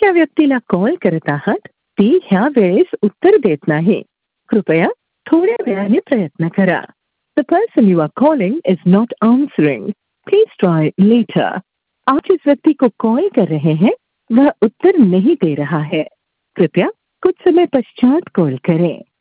ज्या व्यक्तीला कॉल करत आहात ती ह्या वेळेस उत्तर देत नाही. कृपया थोड्या वेळाने प्रयत्न करा. The person you are calling is not answering. Please try later. आप जिस व्यक्ति को कॉल कर रहे हैं वह उत्तर नहीं दे रहा है. कृपया कुछ समय पश्चात कॉल करें.